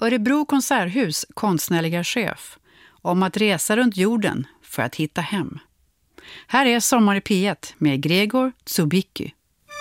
Örebro konserthus konstnärliga chef om att resa runt jorden för att hitta hem. Här är Sommar i P1 med Gregor Tsubicki.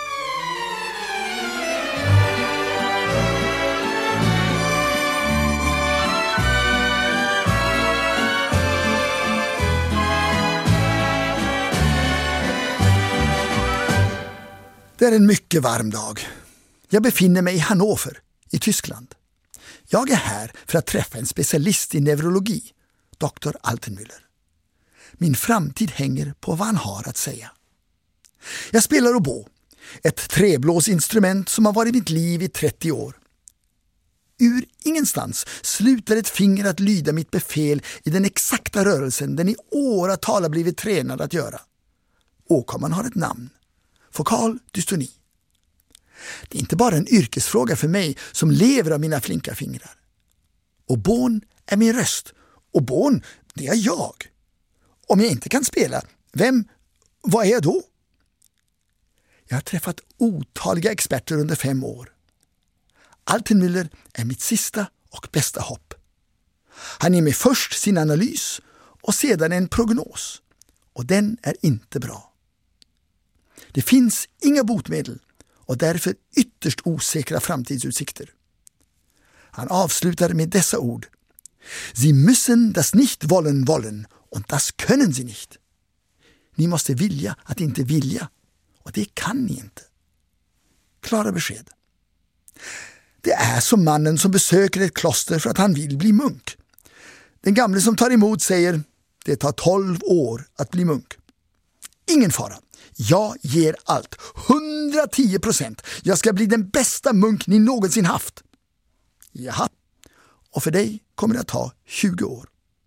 Det är en mycket varm dag. Jag befinner mig i Hannover, i Tyskland. Jag är här för att träffa en specialist i neurologi, Dr. Altenmüller. Min framtid hänger på vad han har att säga. Jag spelar oboe, ett träblåsinstrument som har varit mitt liv i 30 år. Ur ingenstans slutar ett finger att lyda mitt befäl i den exakta rörelsen den i åratal har blivit tränad att göra. Åkomman har ett namn. Fokal dystoni. Det är inte bara en yrkesfråga för mig som lever av mina flinka fingrar. Oboen är min röst. Oboen, det är jag. Om jag inte kan spela, vad är jag då? Jag har träffat otaliga experter under 5 år. Altenmüller är mitt sista och bästa hopp. Han ger mig först sin analys och sedan en prognos. Och den är inte bra. Det finns inga botemedel och därför ytterst osäkra framtidsutsikter. Han avslutar med dessa ord. Sie müssen das nicht wollen und das können Sie nicht. Ni måste vilja att inte vilja och det kan ni inte. Klara besked. Det är som mannen som besöker ett kloster för att han vill bli munk. Den gamle som tar emot säger det tar 12 år att bli munk. Ingen fara. Jag ger allt. 110%. Jag ska bli den bästa munk ni någonsin haft. Jaha. Och för dig kommer det att ta 20 år.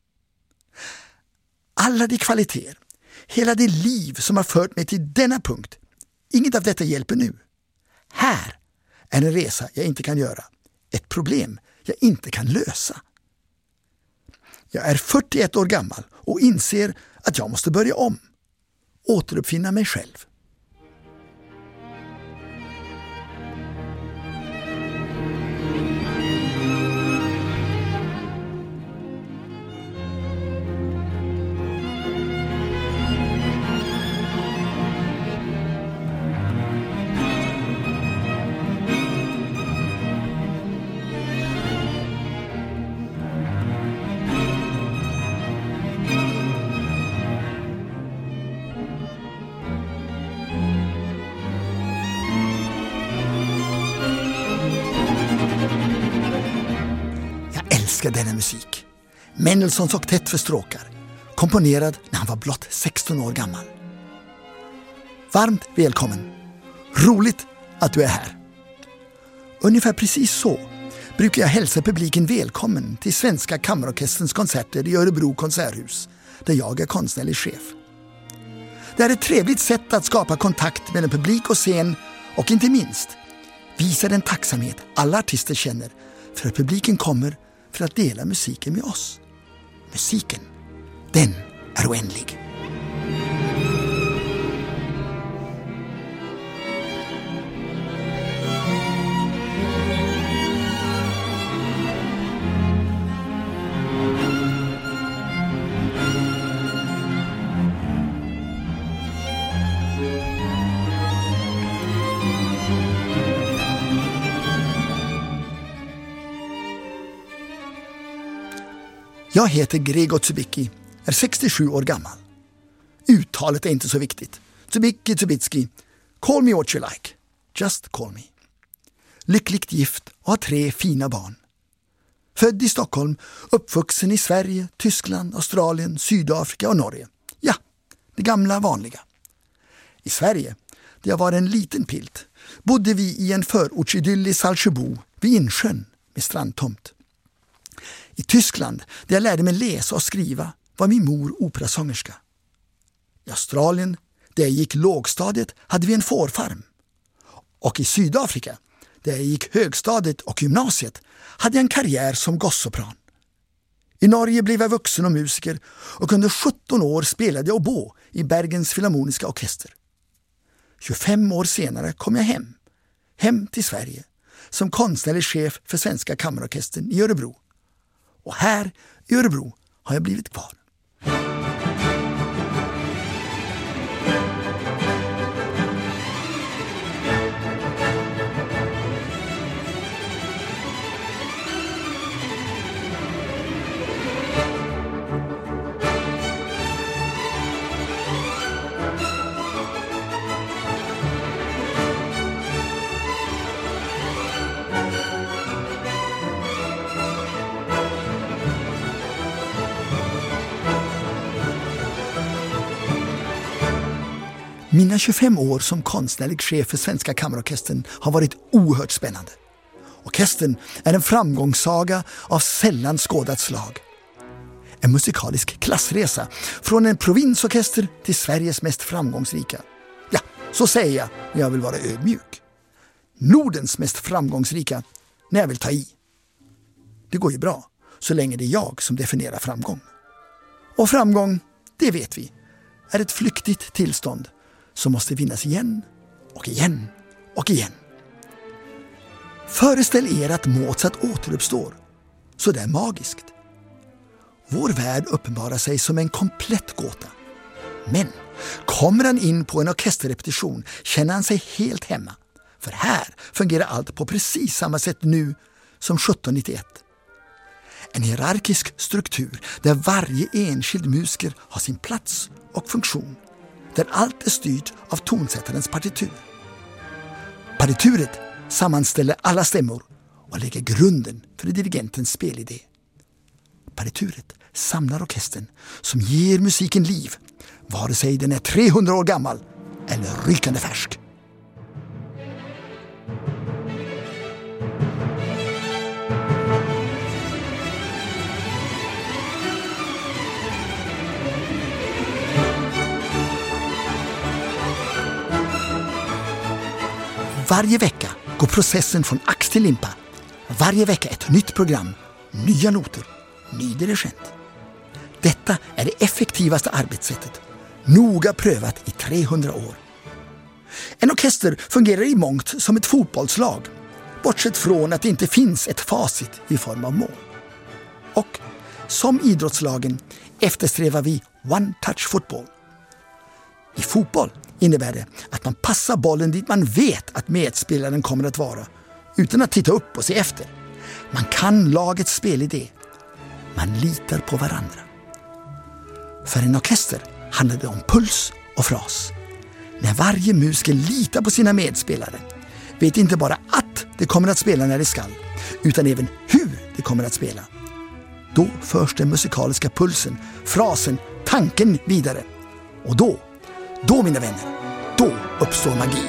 Alla de kvaliteter, hela det liv som har fört mig till denna punkt, inget av detta hjälper nu. Här är en resa jag inte kan göra. Ett problem jag inte kan lösa. Jag är 41 år gammal och inser att jag måste börja om. Återuppfinna mig själv. Denna musik. Mendelssohns oktett för stråkar, komponerad när han var blott 16 år gammal. Varmt välkommen. Roligt att du är här. Ungefär precis så brukar jag hälsa publiken välkommen till Svenska Kammarorkesterns konserter i Örebro konserthus, där jag är konstnärlig chef. Det är ett trevligt sätt att skapa kontakt mellan publik och scen och inte minst visa den tacksamhet alla artister känner för att publiken kommer för att dela musiken med oss. Musiken, den är oändlig. Jag heter Gregor Tsubicki, är 67 år gammal. Uttalet är inte så viktigt. Tsubicki. Call me what you like. Just call me. Lyckligt gift och har 3 fina barn. Född i Stockholm, uppvuxen i Sverige, Tyskland, Australien, Sydafrika och Norge. Ja, det gamla vanliga. I Sverige, där jag var en liten pilt, bodde vi i en förortsidyll i Saltsjöbo vid Insjön med strandtomt. I Tyskland, där jag lärde mig läsa och skriva, var min mor operasångerska. I Australien, där jag gick lågstadiet, hade vi en fårfarm. Och i Sydafrika, där jag gick högstadiet och gymnasiet, hade jag en karriär som gossopran. I Norge blev jag vuxen och musiker och under 17 år spelade jag oboe i Bergens Filharmoniska orkester. 25 år senare kom jag hem till Sverige, som konstnärlig chef för Svenska kammarorkestern i Örebro. Och här i Örebro har jag blivit kvar. Mina 25 år som konstnärlig chef för Svenska kammarorkestern har varit oerhört spännande. Orkestern är en framgångssaga av sällan skådat slag. En musikalisk klassresa från en provinsorkester till Sveriges mest framgångsrika. Ja, så säger jag när jag vill vara ödmjuk. Nordens mest framgångsrika när jag vill ta i. Det går ju bra, så länge det är jag som definierar framgång. Och framgång, det vet vi, är ett flyktigt tillstånd som måste vinnas igen och igen och igen. Föreställ er att Mozart återuppstår. Så det är magiskt. Vår värld uppenbarar sig som en komplett gåta. Men kommer han in på en orkesterrepetition känner han sig helt hemma. För här fungerar allt på precis samma sätt nu som 1791. En hierarkisk struktur där varje enskild musiker har sin plats och funktion. Där allt är styrt av tonsättarens partitur. Partituret sammanställer alla stämmor och lägger grunden för dirigentens spelidé. Partituret samlar orkestern som ger musiken liv, vare sig den är 300 år gammal eller rykande färsk. Varje vecka går processen från ax till limpa. Varje vecka ett nytt program, nya noter, ny dirigent. Detta är det effektivaste arbetssättet, noga prövat i 300 år. En orkester fungerar i mångt som ett fotbollslag, bortsett från att det inte finns ett facit i form av mål. Och som idrottslagen eftersträvar vi one-touch fotboll. I fotboll innebär det att man passar bollen dit man vet att medspelaren kommer att vara, utan att titta upp och se efter. Man kan lagets spelidé. Man litar på varandra. För en orkester handlar det om puls och fras. När varje musiker litar på sina medspelare, vet inte bara att det kommer att spela när det skall, utan även hur det kommer att spela. Då förs den musikaliska pulsen, frasen, tanken vidare. Och då mina vänner, då uppstår magi.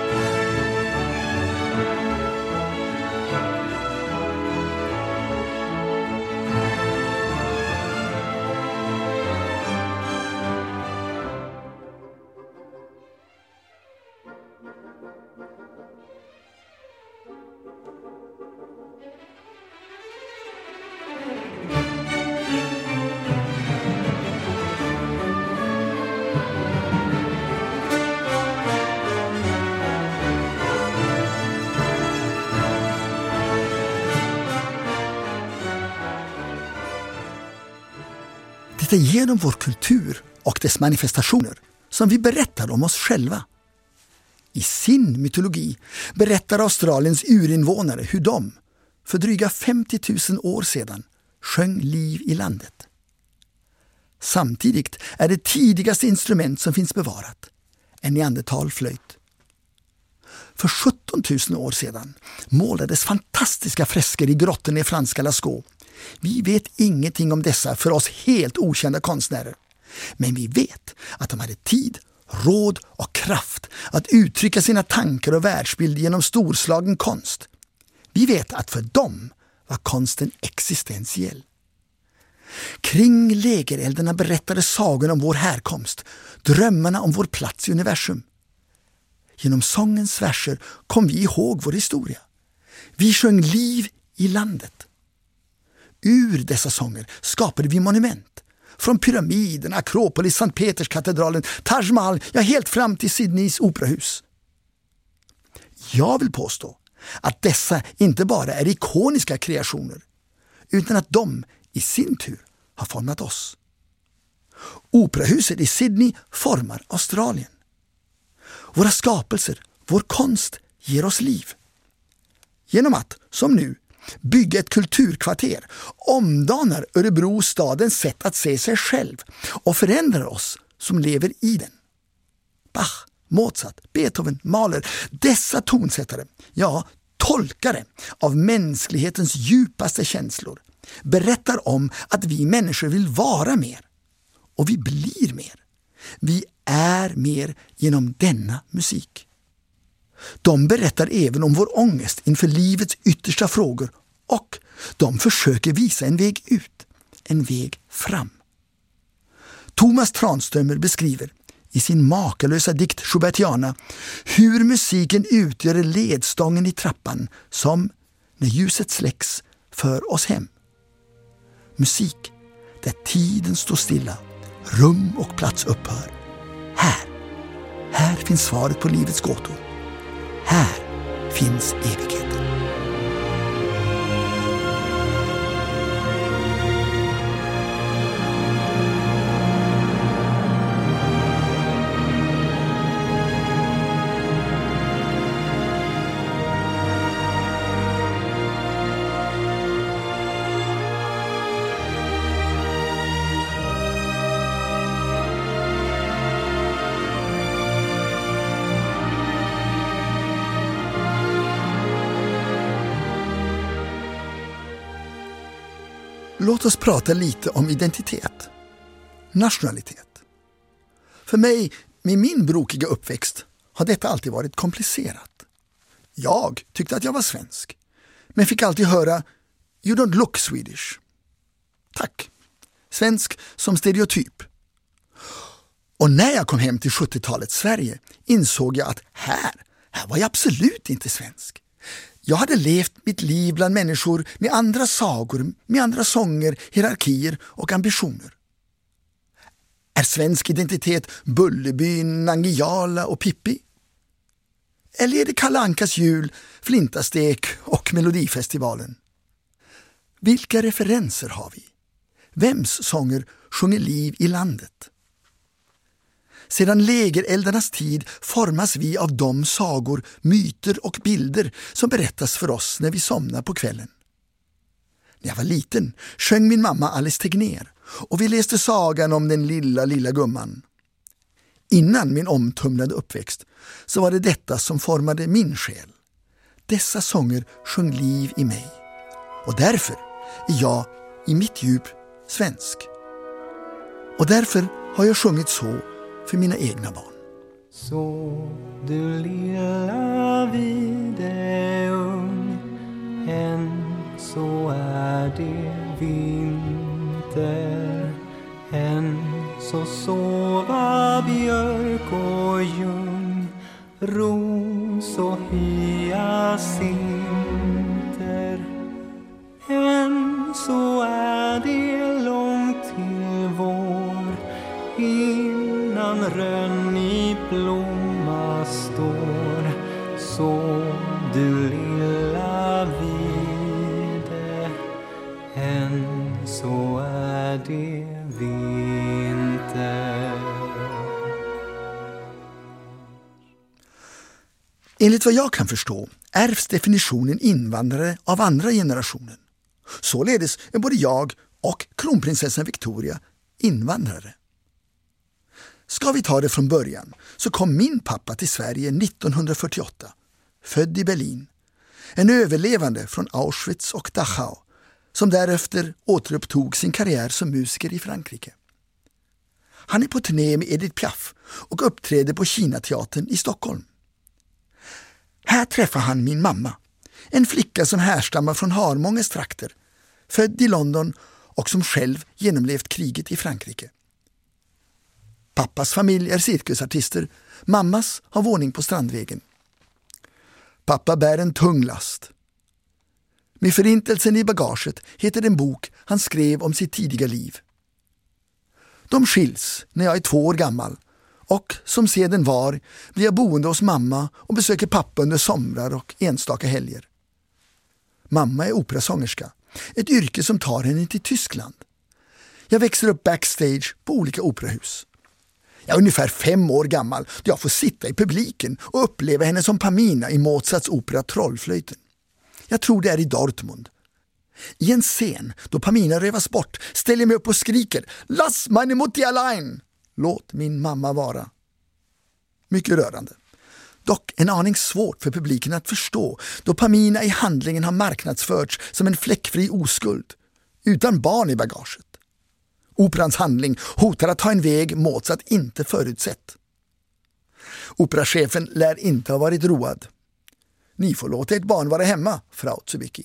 Det är genom vår kultur och dess manifestationer som vi berättar om oss själva. I sin mytologi berättar Australiens urinvånare hur de, för dryga 50 000 år sedan, sjöng liv i landet. Samtidigt är det tidigaste instrument som finns bevarat en neandertalflöjt. För 17 000 år sedan målades fantastiska fresker i grottorna i franska Lascaux. Vi vet ingenting om dessa för oss helt okända konstnärer. Men vi vet att de hade tid, råd och kraft att uttrycka sina tankar och världsbild genom storslagen konst. Vi vet att för dem var konsten existentiell. Kring lägereldarna berättade sagorna om vår härkomst, drömmarna om vår plats i universum. Genom sångens verser kom vi ihåg vår historia. Vi sjöng liv i landet. Ur dessa sånger skapade vi monument. Från pyramiden, Akropolis, Sankt Peterskatedralen, Taj Mahal, ja helt fram till Sydneys operahus. Jag vill påstå att dessa inte bara är ikoniska kreationer, utan att de i sin tur har format oss. Operahuset i Sydney formar Australien. Våra skapelser, vår konst ger oss liv. Genom att, som nu, bygga ett kulturkvarter omdanar Örebro stadens sätt att se sig själv och förändrar oss som lever i den. Bach, Mozart, Beethoven, Mahler, dessa tonsättare, ja, tolkare av mänsklighetens djupaste känslor, berättar om att vi människor vill vara mer. Och vi blir mer. Vi är mer genom denna musik. De berättar även om vår ångest inför livets yttersta frågor och de försöker visa en väg ut, en väg fram. Thomas Tranströmer beskriver i sin makalösa dikt Schubertiana hur musiken utgör ledstången i trappan som, när ljuset släcks, för oss hem. Musik där tiden står stilla, rum och plats upphör. Här finns svaret på livets gåtor. Här finns evigheten. Låt oss prata lite om identitet, nationalitet. För mig, med min brokiga uppväxt, har detta alltid varit komplicerat. Jag tyckte att jag var svensk, men fick alltid höra "You don't look Swedish". Tack. Svensk som stereotyp. Och när jag kom hem till 70-talets Sverige insåg jag att här var jag absolut inte svensk. Jag hade levt mitt liv bland människor med andra sagor, med andra sånger, hierarkier och ambitioner. Är svensk identitet Bullerbyn, Nangijala och Pippi? Eller är det Kalle Ankas jul, Flintastek och Melodifestivalen? Vilka referenser har vi? Vems sånger sjunger liv i landet? Sedan lägereldarnas tid formas vi av de sagor, myter och bilder som berättas för oss när vi somnar på kvällen. När jag var liten sjöng min mamma Alice Tegnér och vi läste sagan om den lilla gumman. Innan min omtumlade uppväxt så var det detta som formade min själ. Dessa sånger sjöng liv i mig. Och därför är jag i mitt djup svensk. Och därför har jag sjungit så för mina egna barn. Så du lilla vide ung, än så är det vinter, än så sova björk och ljung, ros och hyacinter, än så är det långt till vår, innan rönn i blomma står. Så du lilla vide, än så är det vinter. Enligt vad jag kan förstå ärvs definitionen invandrare av andra generationen. Således är både jag och kronprinsessan Victoria invandrare. Ska vi ta det från början så kom min pappa till Sverige 1948, född i Berlin. En överlevande från Auschwitz och Dachau som därefter återupptog sin karriär som musiker i Frankrike. Han är på turné med Edith Piaf och uppträder på Kinateatern i Stockholm. Här träffar han min mamma, en flicka som härstammar från Harmånges trakter, född i London och som själv genomlevt kriget i Frankrike. Pappas familj är cirkusartister, mammas har våning på Strandvägen. Pappa bär en tung last. Med förintelsen i bagaget heter den bok han skrev om sitt tidiga liv. De skiljs när jag är 2 år gammal Och som seden var blir jag boende hos mamma och besöker pappa under somrar och enstaka helger. Mamma är operasångerska, ett yrke som tar henne till Tyskland. Jag växer upp backstage på olika operahus. Jag är ungefär 5 år gammal då jag får sitta i publiken och uppleva henne som Pamina i Mozarts opera Trollflöjten. Jag tror det är i Dortmund. I en scen då Pamina rövas bort ställer jag mig upp och skriker "Lass meine Mutti allein!" Låt min mamma vara. Mycket rörande. Dock en aning svårt för publiken att förstå då Pamina i handlingen har marknadsförts som en fläckfri oskuld, utan barn i bagaget. Operans handling hotar att ta en väg Mozart inte förutsett. Operachefen lär inte ha varit road. Ni får låta ett barn vara hemma, Frau Zubicki.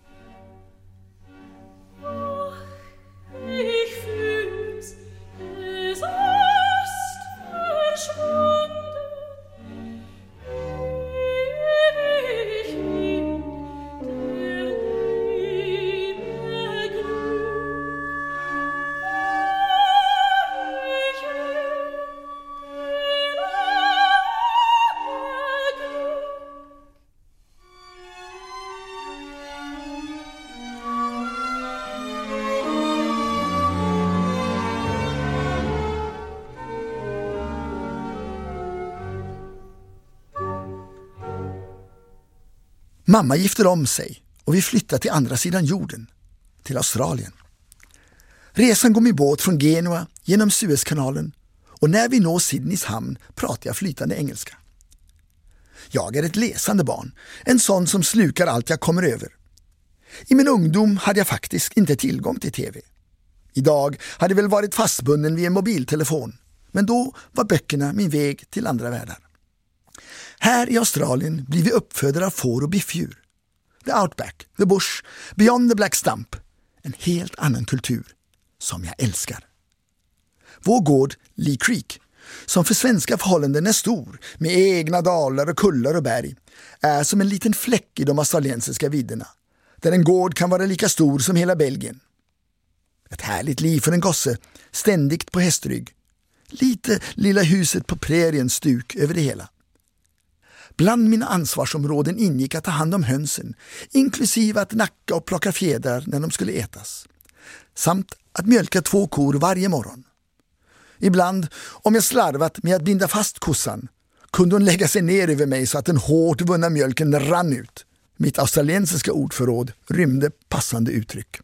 Mamma gifter om sig och vi flyttar till andra sidan jorden, till Australien. Resan går med båt från Genua genom Suezkanalen och när vi når Sydneys hamn pratar jag flytande engelska. Jag är ett läsande barn, en sån som slukar allt jag kommer över. I min ungdom hade jag faktiskt inte tillgång till tv. Idag hade jag väl varit fastbunden vid en mobiltelefon, men då var böckerna min väg till andra världar. Här i Australien blir vi uppfödare av får och biffdjur. The outback, the bush, beyond the black stump. En helt annan kultur som jag älskar. Vår gård, Lee Creek, som för svenska förhållanden är stor med egna dalar och kullar och berg, är som en liten fläck i de australiensiska vidderna, där en gård kan vara lika stor som hela Belgien. Ett härligt liv för en gosse, ständigt på hästrygg. Lite lilla huset på prärien stuk över det hela. Bland mina ansvarsområden ingick att ta hand om hönsen, inklusive att nacka och plocka fjädrar när de skulle ätas. Samt att mjölka 2 kor varje morgon. Ibland, om jag slarvat med att binda fast kossan, kunde hon lägga sig ner över mig så att den hårt vunna mjölken rann ut. Mitt australiensiska ordförråd rymde passande uttryck.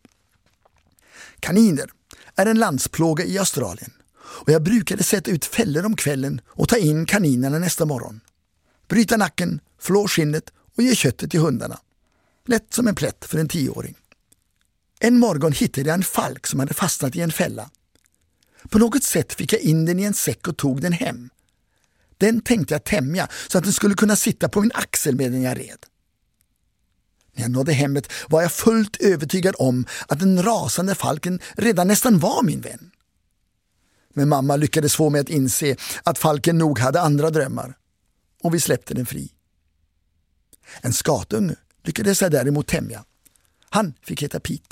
Kaniner är en landsplåga i Australien och jag brukade sätta ut fällor om kvällen och ta in kaninerna nästa morgon. Bryta nacken, flå skinnet och ge köttet till hundarna. Lätt som en plätt för en 10-åring. En morgon hittade jag en falk som hade fastnat i en fälla. På något sätt fick jag in den i en säck och tog den hem. Den tänkte jag tämja så att den skulle kunna sitta på min axel medan jag red. När jag nådde hemmet var jag fullt övertygad om att den rasande falken redan nästan var min vän. Men mamma lyckades få mig att inse att falken nog hade andra drömmar. Och vi släppte den fri. En skatunge lyckades jag däremot tämja. Han fick heta Pete.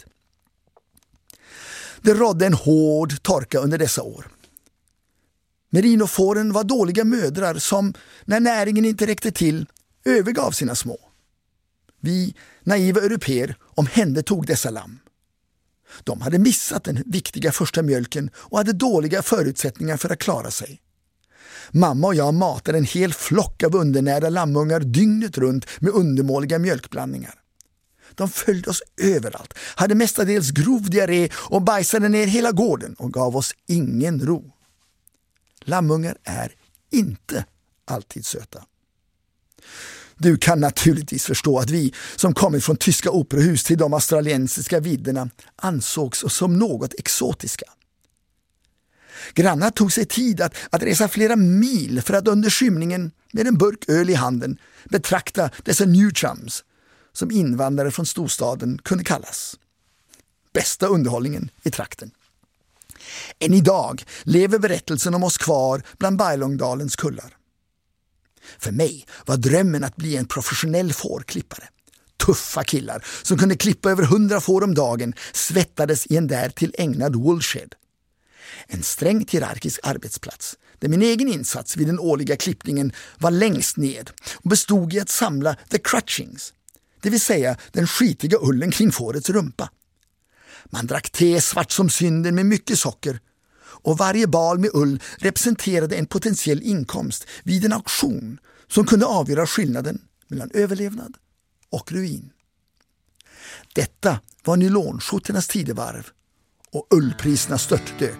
Det rådde en hård torka under dessa år. Merinofåren var dåliga mödrar som, när näringen inte räckte till, övergav sina små. Vi, naiva europeer, omhändertog dessa lamm. De hade missat den viktiga första mjölken och hade dåliga förutsättningar för att klara sig. Mamma och jag matade en hel flock av undernärda lammungar dygnet runt med undermåliga mjölkblandningar. De följde oss överallt, hade mestadels grov diarré och bajsade ner hela gården och gav oss ingen ro. Lammungar är inte alltid söta. Du kan naturligtvis förstå att vi som kommit från tyska operahus till de australiensiska vidderna ansågs som något exotiska. Grannar tog sig tid att resa flera mil för att under skymningen med en burk öl i handen betrakta dessa new chums som invandrare från storstaden kunde kallas. Bästa underhållningen i trakten. Än idag lever berättelsen om oss kvar bland Bailongdalens kullar. För mig var drömmen att bli en professionell fårklippare. Tuffa killar som kunde klippa över 100 får om dagen svettades i en därtill ägnad woolshed. En strängt hierarkisk arbetsplats där min egen insats vid den årliga klippningen var längst ned och bestod i att samla the crutchings, det vill säga den skitiga ullen kring fårets rumpa. Man drack te svart som synden med mycket socker, och varje bal med ull representerade en potentiell inkomst vid en auktion som kunde avgöra skillnaden mellan överlevnad och ruin. Detta var nylonskjortornas tidevarv, och ullpriserna störtdök.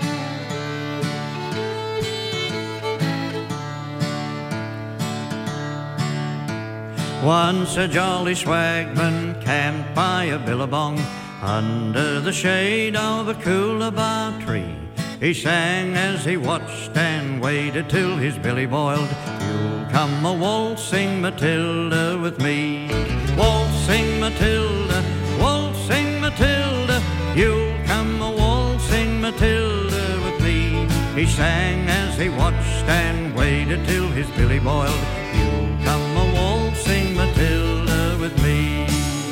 Once a jolly swagman camped by a billabong under the shade of a coolabah tree. He sang as he watched and waited till his billy boiled. You'll come a waltzing Matilda with me. Waltzing Matilda, waltzing Matilda. You'll come a waltzing Matilda with me. He sang as he watched and waited till his billy boiled. You'll come a waltzing Matilda with me.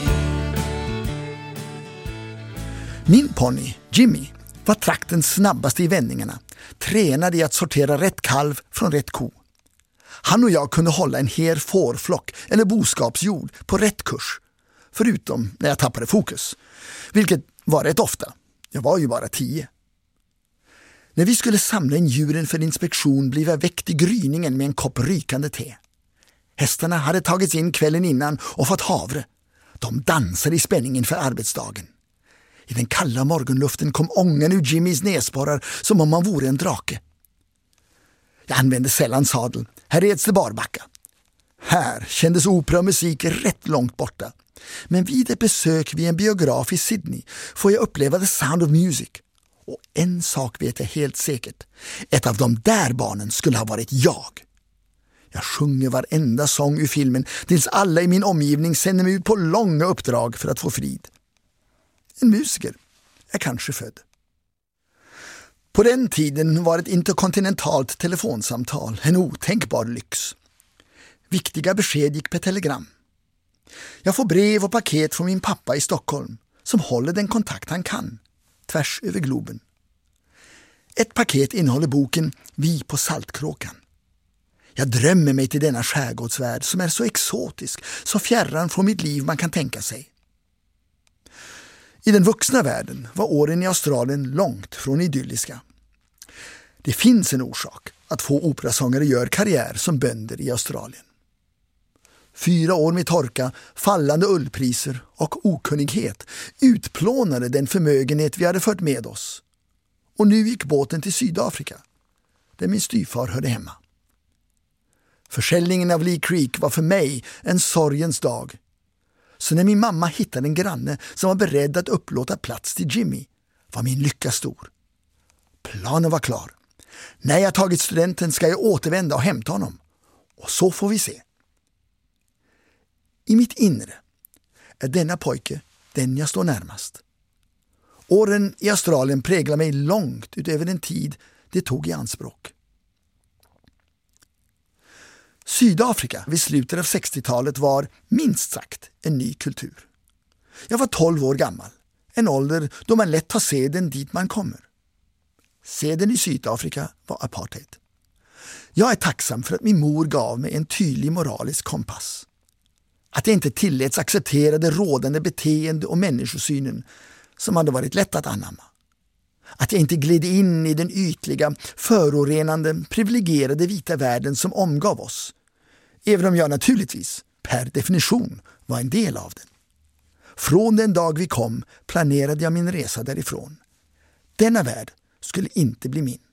Min ponny, Jimmy, var traktens snabbaste i vändningarna, tränad i att sortera rätt kalv från rätt ko. Han och jag kunde hålla en hel fårflock eller boskapsjord på rätt kurs, förutom när jag tappade fokus, vilket var rätt ofta. Jag var ju bara 10. När vi skulle samla in djuren för inspektion blev jag väckt i gryningen med en kopp rykande te. Hästarna hade tagits in kvällen innan och fått havre. De dansade i spänning inför arbetsdagen. I den kalla morgonluften kom ångan ur Jimmys näsborrar som om han vore en drake. Jag använde sällan sadel. Här reds det barbacka. Här kändes opera och musik rätt långt borta. Men vid ett besök vid en biograf i Sydney får jag uppleva The Sound of Music. Och en sak vet jag helt säkert. Ett av de där barnen skulle ha varit jag. Jag sjunger varenda sång ur filmen tills alla i min omgivning sänder mig ut på långa uppdrag för att få frid. En musiker är kanske född. På den tiden var ett interkontinentalt telefonsamtal en otänkbar lyx. Viktiga besked gick per telegram. Jag får brev och paket från min pappa i Stockholm som håller den kontakt han kan, tvärs över globen. Ett paket innehåller boken Vi på Saltkråkan. Jag drömmer mig till denna skärgårdsvärld som är så exotisk, så fjärran från mitt liv man kan tänka sig. I den vuxna världen var åren i Australien långt från idylliska. Det finns en orsak att få operasångare gör karriär som bönder i Australien. 4 år med torka, fallande ullpriser och okunnighet utplånade den förmögenhet vi hade fört med oss. Och nu gick båten till Sydafrika, där min styvfar hörde hemma. Försäljningen av Lee Creek var för mig en sorgens dag. Så när min mamma hittade en granne som var beredd att upplåta plats till Jimmy var min lycka stor. Planen var klar. När jag tagit studenten ska jag återvända och hämta honom. Och så får vi se. I mitt inre är denna pojke den jag står närmast. Åren i Australien präglar mig långt utöver den tid det tog i anspråk. Sydafrika vid slutet av 60-talet var minst sagt en ny kultur. Jag var 12 år gammal, en ålder då man lätt tar seden dit man kommer. Seden i Sydafrika var apartheid. Jag är tacksam för att min mor gav mig en tydlig moralisk kompass. Att jag inte tilläts acceptera det rådande beteende och människosynen som hade varit lätt att anamma. Att jag inte gled in i den ytliga, förorenande, privilegierade vita världen som omgav oss. Även om jag naturligtvis, per definition, var en del av den. Från den dag vi kom planerade jag min resa därifrån. Denna värld skulle inte bli min.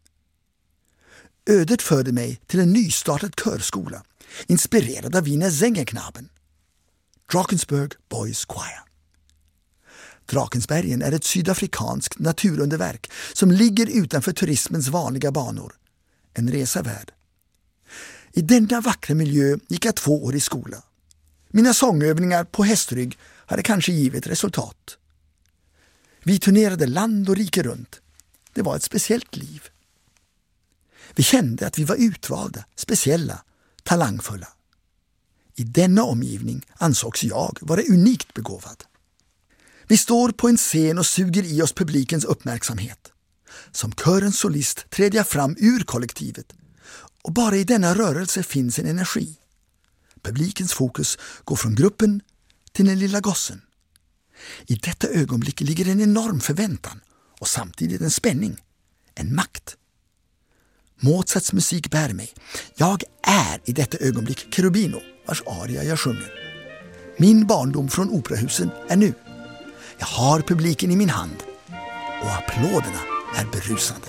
Ödet förde mig till en nystartad körskola, inspirerad av Wiener Sängerknaben. Drakensberg Boys Choir. Drakensbergen är ett sydafrikanskt naturunderverk som ligger utanför turismens vanliga banor. En resa värd. I denna vackra miljö gick jag 2 år i skola. Mina sångövningar på hästrygg hade kanske givit resultat. Vi turnerade land och rike runt. Det var ett speciellt liv. Vi kände att vi var utvalda, speciella, talangfulla. I denna omgivning ansågs jag vara unikt begåvad. Vi står på en scen och suger i oss publikens uppmärksamhet. Som körens solist träder jag fram ur kollektivet och bara i denna rörelse finns en energi. Publikens fokus går från gruppen till den lilla gossen. I detta ögonblick ligger en enorm förväntan och samtidigt en spänning, en makt. Mozarts musik bär mig. Jag är i detta ögonblick Cherubino, vars aria jag sjunger. Min barndom från operahusen är nu. Jag har publiken i min hand och applåderna är berusande.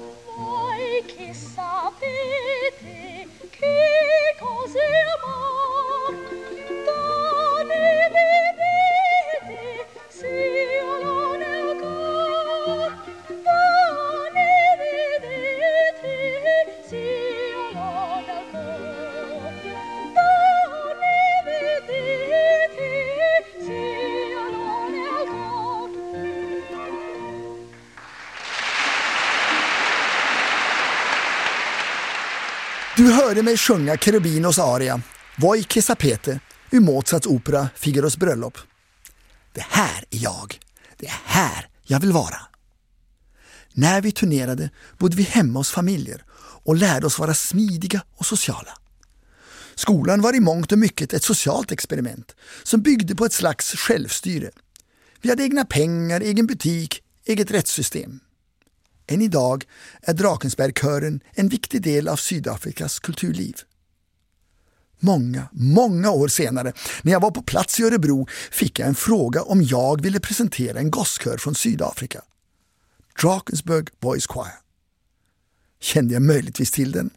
Du hörde mig sjunga Cherubinos aria Voi che sapete ur Mozarts opera Figaros bröllop. Det här är jag. Det är här jag vill vara. När vi turnerade bodde vi hemma hos familjer och lärde oss vara smidiga och sociala. Skolan var i mångt och mycket ett socialt experiment som byggde på ett slags självstyre. Vi hade egna pengar, egen butik, eget rättssystem. Än idag är Drakensbergkören en viktig del av Sydafrikas kulturliv. Många år senare, när jag var på plats i Örebro, fick jag en fråga om jag ville presentera en gosskör från Sydafrika. Drakensberg Boys Choir. Kände jag möjligtvis till den?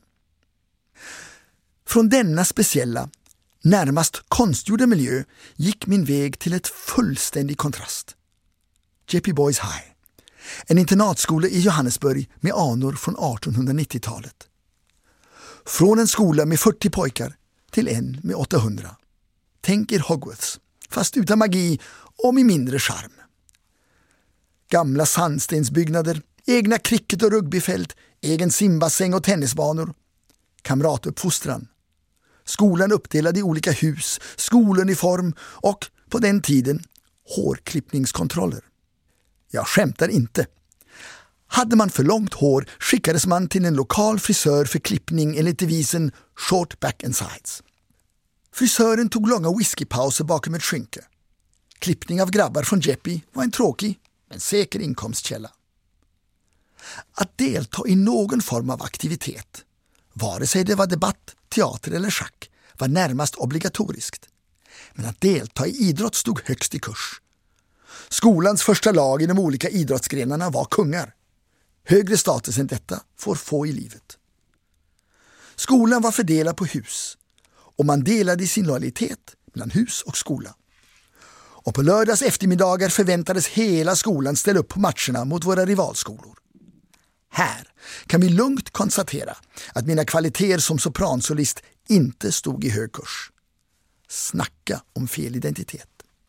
Från denna speciella, närmast konstgjorda miljö gick min väg till ett fullständig kontrast. Jeppe Boys High. En internatskola i Johannesburg med anor från 1890-talet. Från en skola med 40 pojkar till en med 800. Tänk er Hogwarts, fast utan magi och med mindre charm. Gamla sandstensbyggnader, egna cricket- och rugbyfält, egen simbassäng och tennisbanor. Kamratuppfostran. Skolan uppdelad i olika hus, skoluniform och, på den tiden, hårklippningskontroller. Jag skämtar inte. Hade man för långt hår skickades man till en lokal frisör för klippning enligt devisen short back and sides. Frisören tog långa whiskypauser bakom ett skynke. Klippning av grabbar från Jeppe var en tråkig men säker inkomstkälla. Att delta i någon form av aktivitet, vare sig det var debatt, teater eller schack, var närmast obligatoriskt. Men att delta i idrott stod högst i kurs. Skolans första lag i de olika idrottsgrenarna var kungar. Högre status än detta får få i livet. Skolan var fördelad på hus och man delade sin lojalitet mellan hus och skola. Och på lördags eftermiddagar förväntades hela skolan ställa upp på matcherna mot våra rivalskolor. Här kan vi lugnt konstatera att mina kvaliteter som sopransolist inte stod i hög kurs. Snacka om fel identitet.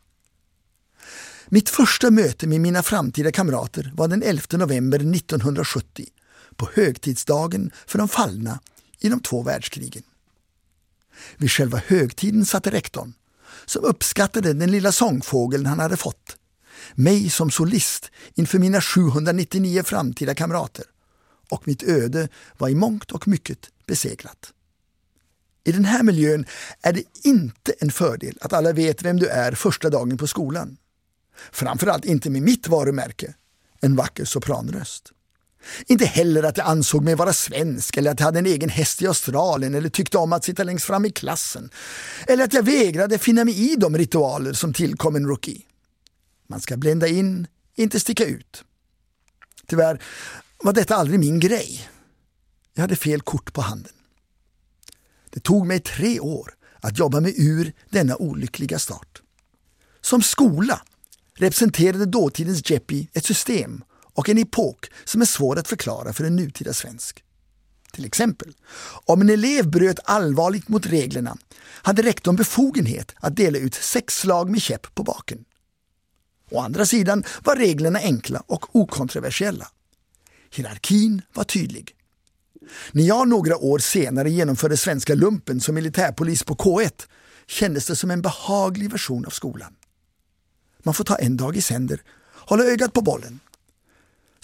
Mitt första möte med mina framtida kamrater var den 11 november 1970 på högtidsdagen för de fallna i de 2 världskrigen. Vid själva högtiden satte rektorn, som uppskattade den lilla sångfågeln han hade fått, mig som solist inför mina 799 framtida kamrater, och mitt öde var i mångt och mycket beseglat. I den här miljön är det inte en fördel att alla vet vem du är första dagen på skolan. Framförallt inte med mitt varumärke, en vacker sopranröst. Inte heller att jag ansåg mig vara svensk eller att jag hade en egen häst i Australien eller tyckte om att sitta längst fram i klassen. Eller att jag vägrade finna mig i de ritualer som tillkom en rookie. Man ska blända in, inte sticka ut. Tyvärr var detta aldrig min grej. Jag hade fel kort på handen. Det tog mig 3 år att jobba mig ur denna olyckliga start. Som skola representerade dåtidens Jeppe ett system och en epok som är svår att förklara för en nutida svensk. Till exempel, om en elev bröt allvarligt mot reglerna hade rektorn befogenhet att dela ut 6 slag med käpp på baken. Å andra sidan var reglerna enkla och okontroversiella. Hierarkin var tydlig. När jag några år senare genomförde svenska lumpen som militärpolis på K1 kändes det som en behaglig version av skolan. Man får ta en dag i sänder, hålla ögat på bollen.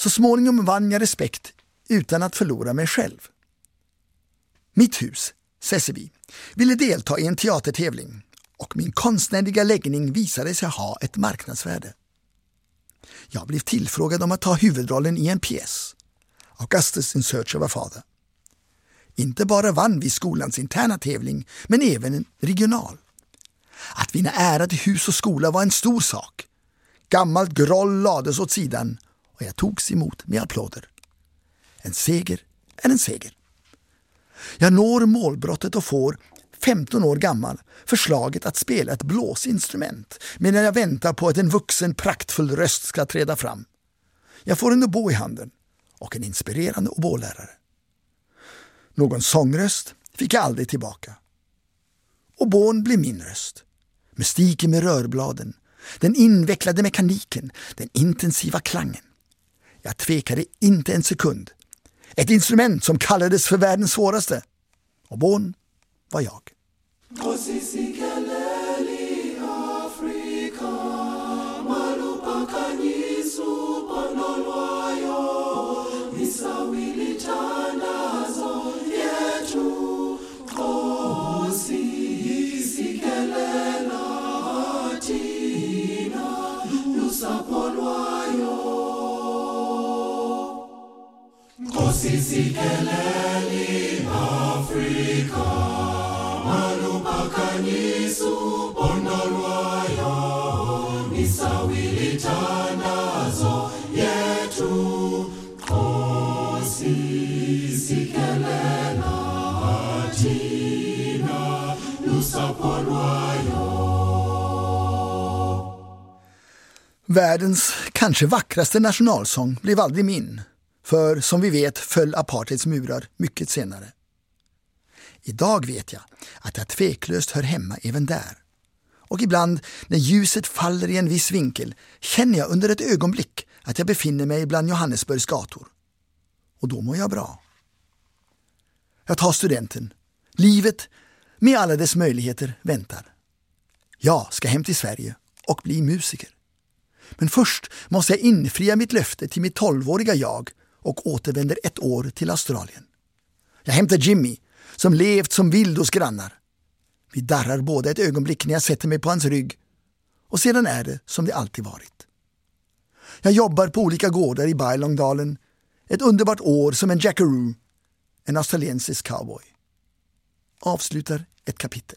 Så småningom vann jag respekt utan att förlora mig själv. Mitt hus, Seseby, ville delta i en teatertävling och min konstnärliga läggning visade sig ha ett marknadsvärde. Jag blev tillfrågad om att ta huvudrollen i en pjäs, Augustus in Search of a Father. Inte bara vann vi skolans interna tävling, men även en regional. Att vinna ära till hus och skola var en stor sak. Gammalt groll lades åt sidan och jag togs emot med applåder. En seger är en seger. Jag når målbrottet och får, 15 år gammal, förslaget att spela ett blåsinstrument medan jag väntar på att en vuxen praktfull röst ska träda fram. Jag får en oboe i handen och en inspirerande oboelärare. Någon sångröst fick jag aldrig tillbaka. Oboen blev min röst. Mystiken med rörbladen, den invecklade mekaniken, den intensiva klangen. Jag tvekade inte en sekund. Ett instrument som kallades för världens svåraste. Oboen var jag. Sikeleli Afrika malupakanyisu pondolwayo nisawili tandazo yetu sikelela tina lusapolwayo. Världens kanske vackraste nationalsång blev aldrig min. För som vi vet föll apartheids murar mycket senare. Idag vet jag att jag tveklöst hör hemma även där. Och ibland när ljuset faller i en viss vinkel känner jag under ett ögonblick att jag befinner mig bland Johannesburgs gator. Och då mår jag bra. Jag tar studenten. Livet med alla dess möjligheter väntar. Jag ska hem till Sverige och bli musiker. Men först måste jag infria mitt löfte till mitt 12-åriga jag och återvänder ett år till Australien. Jag hämtar Jimmy, som levt som vild hos grannar. Vi darrar båda ett ögonblick när jag sätter mig på hans rygg. Och sedan är det som det alltid varit. Jag jobbar på olika gårdar i Bailongdalen. Ett underbart år som en jackaroo, en australiensisk cowboy. Avslutar ett kapitel.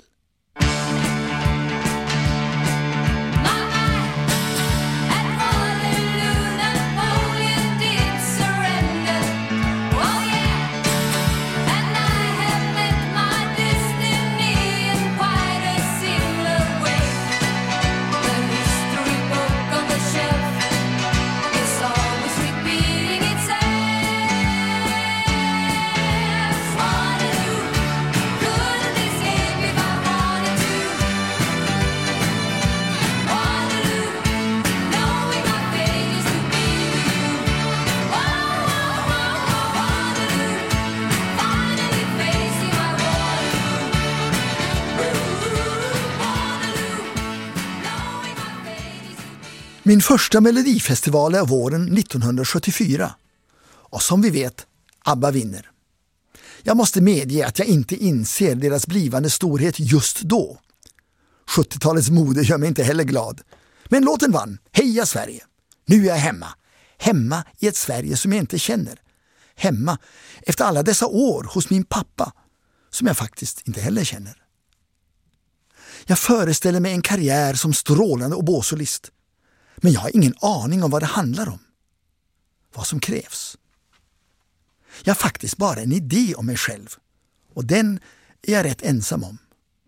Min första melodifestival är våren 1974 och som vi vet, ABBA vinner. Jag måste medge att jag inte inser deras blivande storhet just då. 70-talets mode gör mig inte heller glad. Men låten vann, heja Sverige! Nu är jag hemma. Hemma i ett Sverige som jag inte känner. Hemma efter alla dessa år hos min pappa som jag faktiskt inte heller känner. Jag föreställer mig en karriär som strålande oboesolist. Men jag har ingen aning om vad det handlar om. Vad som krävs. Jag har faktiskt bara en idé om mig själv. Och den är jag rätt ensam om.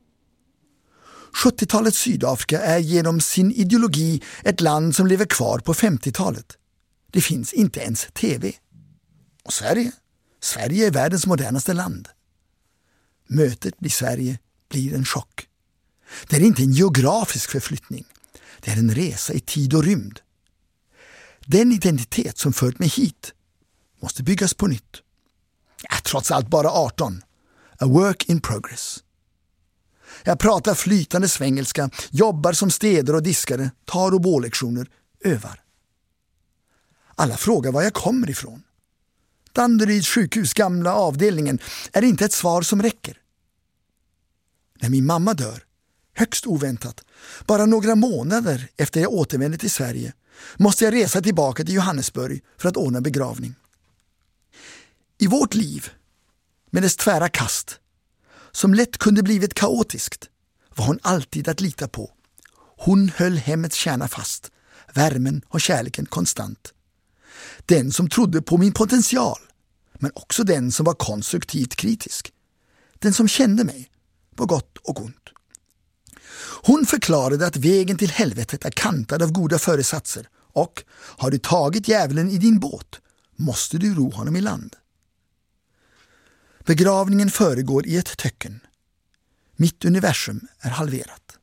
70-talets Sydafrika är genom sin ideologi ett land som lever kvar på 50-talet. Det finns inte ens tv. Och Sverige? Sverige är världens modernaste land. Mötet i Sverige blir en chock. Det är inte en geografisk förflyttning. Det är en resa i tid och rymd. Den identitet som fört mig hit måste byggas på nytt. Jag är trots allt bara 18. A work in progress. Jag pratar flytande svengelska, jobbar som städare och diskare, tar oboelektioner, övar. Alla frågar var jag kommer ifrån. Danderyds sjukhus gamla avdelningen är inte ett svar som räcker. När min mamma dör, högst oväntat, bara några månader efter jag återvände till Sverige, måste jag resa tillbaka till Johannesburg för att ordna begravning. I vårt liv, med dess tvära kast, som lätt kunde blivit kaotiskt, var hon alltid att lita på. Hon höll hemmets kärna fast, värmen och kärleken konstant. Den som trodde på min potential, men också den som var konstruktivt kritisk. Den som kände mig, på gott och ont. Hon förklarade att vägen till helvetet är kantad av goda föresatser och har du tagit djävulen i din båt måste du ro honom i land. Begravningen föregår i ett töcken. Mitt universum är halverat.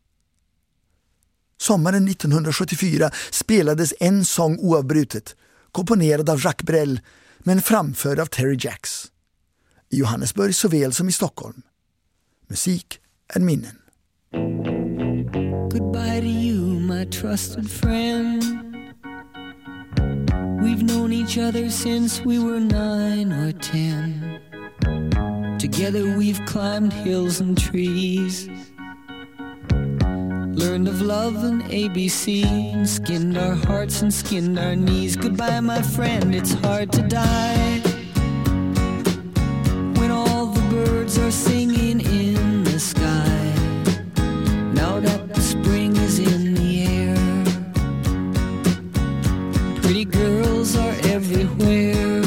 Sommaren 1974 spelades en sång oavbrutet, komponerad av Jacques Brel men framförd av Terry Jacks. I Johannesburg såväl som i Stockholm. Musik är minnen. Goodbye to you, my trusted friend. We've known each other since we were 9 or 10. Together we've climbed hills and trees, learned of love and ABC, and skinned our hearts and skinned our knees. Goodbye, my friend, it's hard to die when all the birds are singing in the sky. Now that the spring is in the air, pretty girls are everywhere.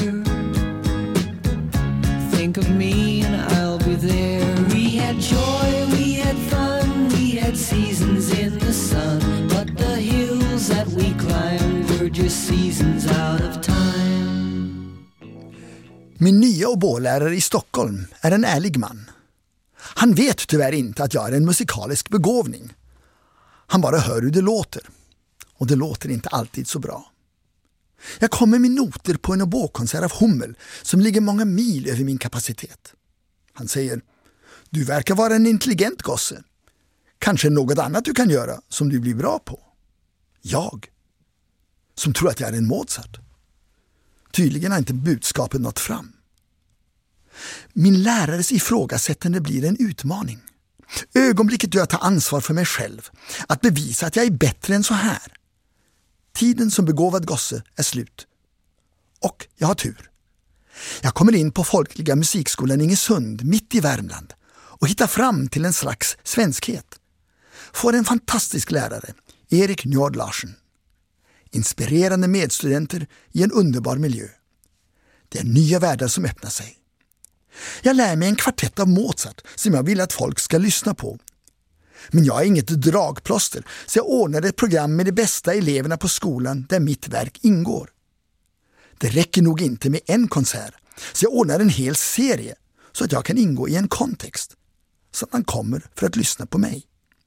Think of me and I'll be there. We had joy, we had fun, we had seasons in the sun, but the hills that we climbed were just seasons out of time. Min nya oboelärare i Stockholm är en ärlig man. Han vet tyvärr inte att jag är en musikalisk begåvning. Han bara hör hur det låter. Och det låter inte alltid så bra. Jag kommer med noter på en obokonsert av Hummel som ligger många mil över min kapacitet. Han säger, du verkar vara en intelligent gosse. Kanske något annat du kan göra som du blir bra på. Jag, som tror att jag är en Mozart. Tydligen har inte budskapet nått fram. Min lärares ifrågasättande blir en utmaning. Ögonblicket då jag tar ansvar för mig själv. Att bevisa att jag är bättre än så här. Tiden som begåvad gosse är slut. Och jag har tur. Jag kommer in på Folkliga musikskolan Ingesund mitt i Värmland och hittar fram till en slags svenskhet. Får en fantastisk lärare, Erik Njord Larsen. Inspirerande medstudenter i en underbar miljö. Det är nya världar som öppnar sig. Jag lär mig en kvartett av Mozart som jag vill att folk ska lyssna på. Men jag är inget dragplåster, så jag ordnade ett program med de bästa eleverna på skolan där mitt verk ingår. Det räcker nog inte med en konsert, så jag ordnar en hel serie så att jag kan ingå i en kontext. Så att man kommer för att lyssna på mig.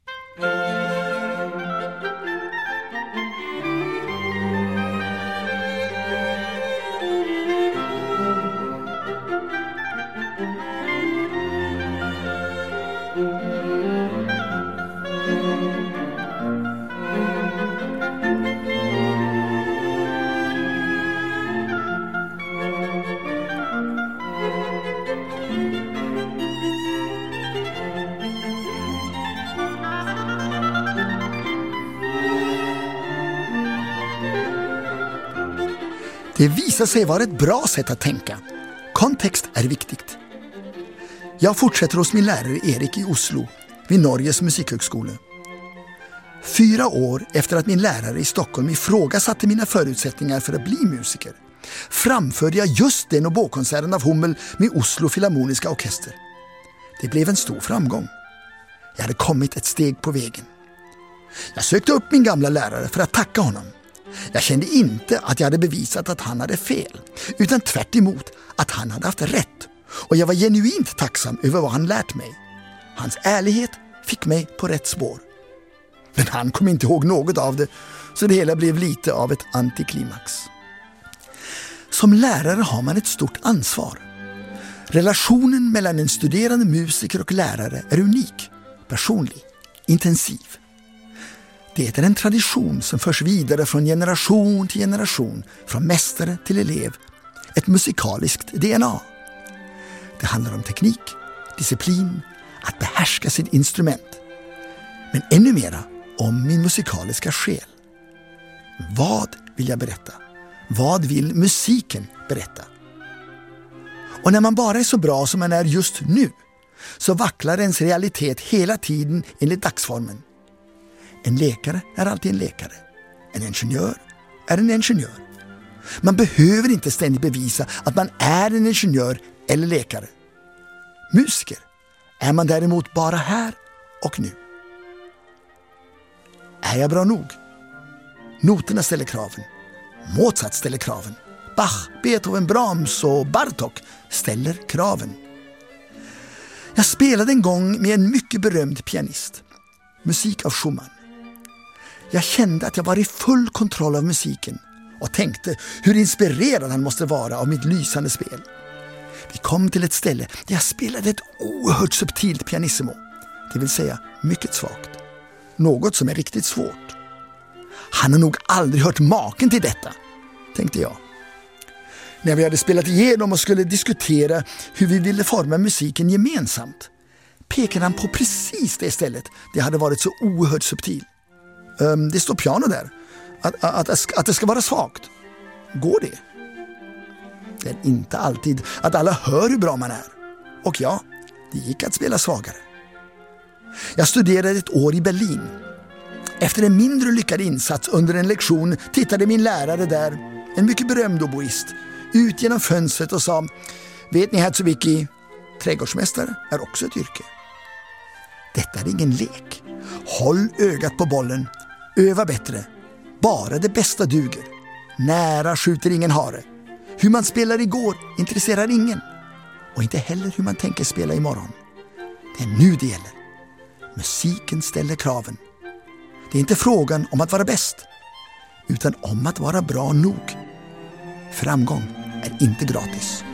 Det visar sig vara ett bra sätt att tänka. Kontext är viktigt. Jag fortsätter hos min lärare Erik i Oslo, vid Norges musikhögskola. 4 år efter att min lärare i Stockholm ifrågasatte mina förutsättningar för att bli musiker, framförde jag just den obokonserten av Hummel med Oslo Filharmoniska orkester. Det blev en stor framgång. Jag hade kommit ett steg på vägen. Jag sökte upp min gamla lärare för att tacka honom. Jag kände inte att jag hade bevisat att han hade fel, utan tvärt emot att han hade haft rätt. Och jag var genuint tacksam över vad han lärt mig. Hans ärlighet fick mig på rätt spår. Men han kom inte ihåg något av det, så det hela blev lite av ett antiklimax. Som lärare har man ett stort ansvar. Relationen mellan en studerande musiker och lärare är unik, personlig, intensiv. Det är en tradition som förs vidare från generation till generation, från mästare till elev. Ett musikaliskt DNA. Det handlar om teknik, disciplin, att behärska sitt instrument. Men ännu mera om min musikaliska själ. Vad vill jag berätta? Vad vill musiken berätta? Och när man bara är så bra som man är just nu, så vacklar ens realitet hela tiden enligt dagsformen. En läkare är alltid en läkare. En ingenjör är en ingenjör. Man behöver inte ständigt bevisa att man är en ingenjör eller läkare. Musiker är man däremot bara här och nu. Är jag bra nog? Noterna ställer kraven. Mozart ställer kraven. Bach, Beethoven, Brahms och Bartók ställer kraven. Jag spelade en gång med en mycket berömd pianist. Musik av Schumann. Jag kände att jag var i full kontroll av musiken och tänkte hur inspirerad han måste vara av mitt lysande spel. Vi kom till ett ställe där jag spelade ett oerhört subtilt pianissimo, det vill säga mycket svagt. Något som är riktigt svårt. Han har nog aldrig hört maken till detta, tänkte jag. När vi hade spelat igenom och skulle diskutera hur vi ville forma musiken gemensamt, pekade han på precis det stället det hade varit så oerhört subtilt. Det står piano där. Att det ska vara svagt. Går det? Det är inte alltid att alla hör hur bra man är. Och ja, det gick att spela svagare. Jag studerade ett år i Berlin. Efter en mindre lyckad insats under en lektion tittade min lärare där, en mycket berömd oboist, ut genom fönstret och sa: vet ni, Hatsubiki, trädgårdsmästare är också ett yrke. Detta är ingen lek. Håll ögat på bollen. Öva bättre. Bara det bästa duger. Nära skjuter ingen hare. Hur man spelar igår intresserar ingen. Och inte heller hur man tänker spela imorgon. Det är nu det gäller. Musiken ställer kraven. Det är inte frågan om att vara bäst, utan om att vara bra nog. Framgång är inte gratis.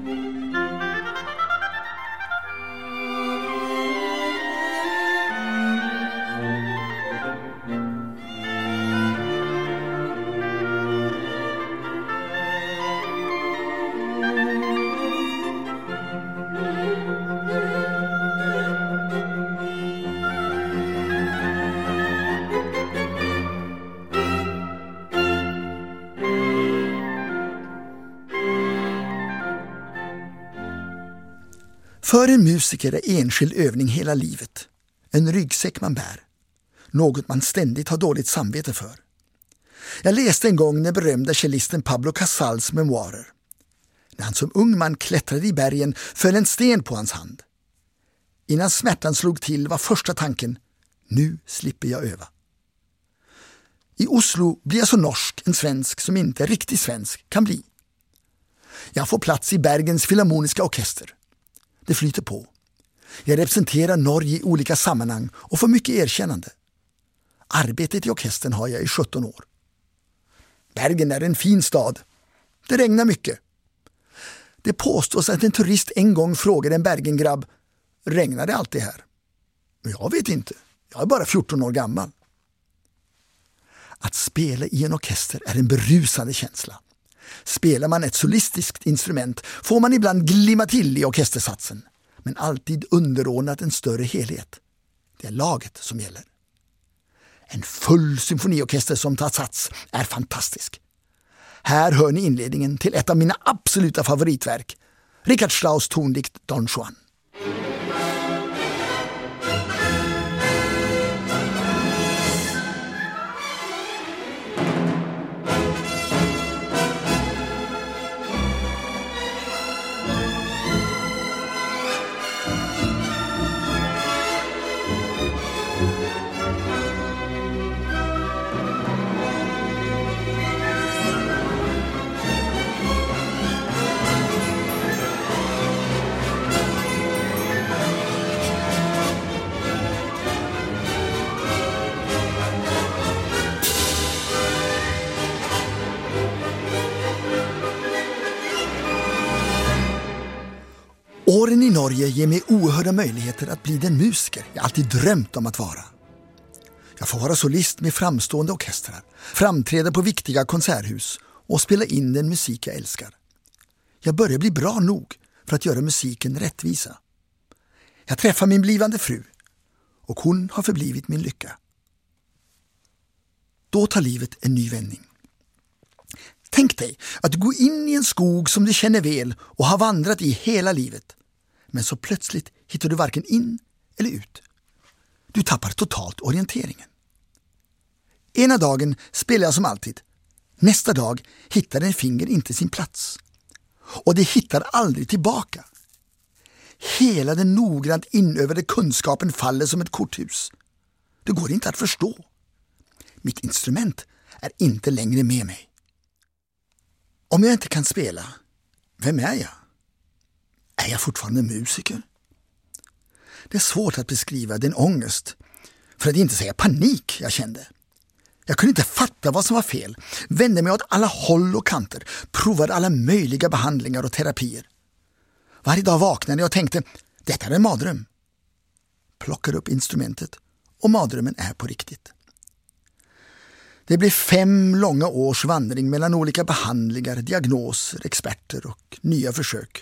För en musiker är enskild övning hela livet. En ryggsäck man bär. Något man ständigt har dåligt samvete för. Jag läste en gång den berömda cellisten Pablo Casals memoarer. När han som ung man klättrade i bergen föll en sten på hans hand. Innan smärtan slog till var första tanken: nu slipper jag öva. I Oslo blir jag så norsk en svensk som inte är riktigt svensk kan bli. Jag får plats i Bergens filharmoniska orkester. Det flyter på. Jag representerar Norge i olika sammanhang och får mycket erkännande. Arbetet i orkestern har jag i 17 år. Bergen är en fin stad. Det regnar mycket. Det påstås att en turist en gång frågade en Bergengrabb: regnar det alltid här? Men jag vet inte. Jag är bara 14 år gammal. Att spela i en orkester är en berusande känsla. Spelar man ett solistiskt instrument får man ibland glimma till i orkestersatsen, men alltid underordnat en större helhet. Det är laget som gäller. En full symfoniorkester som tar sats är fantastisk. Här hör ni inledningen till ett av mina absoluta favoritverk, Richard Strauss tondikt Don Juan. Åren i Norge ger mig oerhörda möjligheter att bli den musiker jag alltid drömt om att vara. Jag får vara solist med framstående orkestrar, framträda på viktiga konserthus och spela in den musik jag älskar. Jag börjar bli bra nog för att göra musiken rättvisa. Jag träffar min blivande fru och hon har förblivit min lycka. Då tar livet en ny vändning. Tänk dig att gå in i en skog som du känner väl och har vandrat i hela livet. Men så plötsligt hittar du varken in eller ut. Du tappar totalt orienteringen. Ena dagen spelar jag som alltid. Nästa dag hittar en finger inte sin plats. Och det hittar aldrig tillbaka. Hela den noggrant inövade kunskapen faller som ett korthus. Det går inte att förstå. Mitt instrument är inte längre med mig. Om jag inte kan spela, vem är jag? Är jag fortfarande musiker? Det är svårt att beskriva den ångest, för att inte säga panik jag kände. Jag kunde inte fatta vad som var fel, vände mig åt alla håll och kanter, provade alla möjliga behandlingar och terapier. Varje dag vaknade jag och tänkte, detta är en mardröm. Plockade upp instrumentet och mardrömmen är på riktigt. Det blev 5 långa års vandring mellan olika behandlingar, diagnoser, experter och nya försök.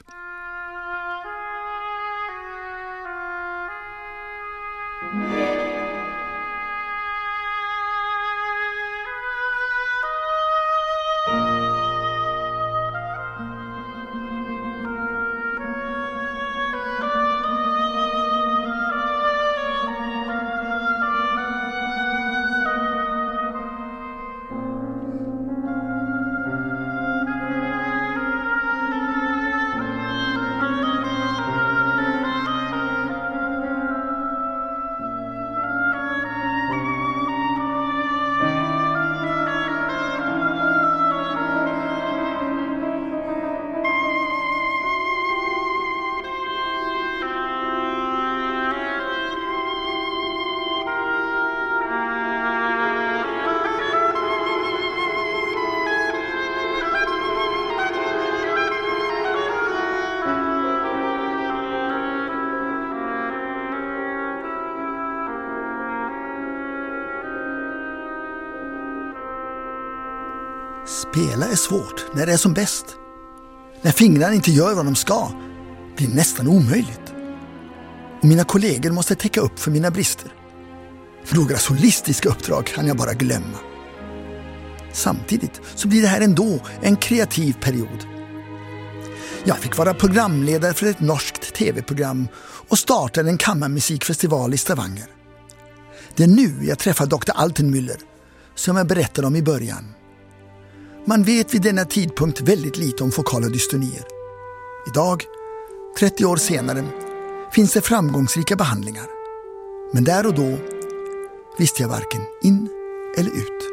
Spela är svårt när det är som bäst. När fingrarna inte gör vad de ska blir det nästan omöjligt. Och mina kollegor måste täcka upp för mina brister. Några solistiska uppdrag kan jag bara glömma. Samtidigt så blir det här ändå en kreativ period. Jag fick vara programledare för ett norskt tv-program och startade en kammarmusikfestival i Stavanger. Det är nu jag träffar Dr. Altenmüller, som jag berättade om i början. Man vet vid denna tidpunkt väldigt lite om fokala dystonier. Idag, 30 år senare, finns det framgångsrika behandlingar. Men där och då visste jag varken in eller ut.